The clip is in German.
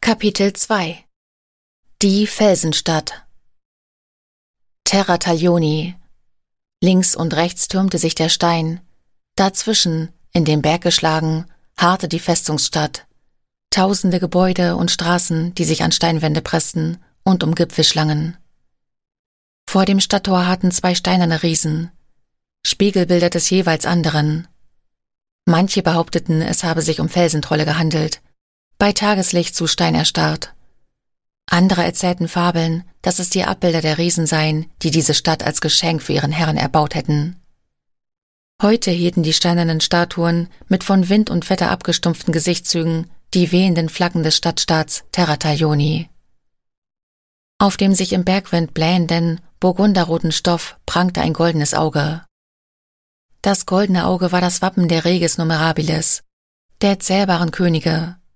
Kapitel 2 Die Felsenstadt. Terra Taglioni. Links und rechts türmte sich der Stein. Dazwischen, in den Berg geschlagen, harrte die Festungsstadt. Tausende Gebäude und Straßen, die sich an Steinwände pressten und um Gipfel schlangen. Vor dem Stadttor harrten 2 steinerne Riesen, Spiegelbilder des jeweils anderen. Manche behaupteten, es habe sich um Felsentrolle gehandelt, bei Tageslicht zu Stein erstarrt. Andere erzählten Fabeln, dass es die Abbilder der Riesen seien, die diese Stadt als Geschenk für ihren Herrn erbaut hätten. Heute hielten die steinernen Statuen mit von Wind und Wetter abgestumpften Gesichtszügen die wehenden Flaggen des Stadtstaats Terra Taglioni. Auf dem sich im Bergwind blähenden, burgunderroten Stoff prangte ein goldenes Auge. Das goldene Auge war das Wappen der Regis Numerabilis, der zählbaren Könige.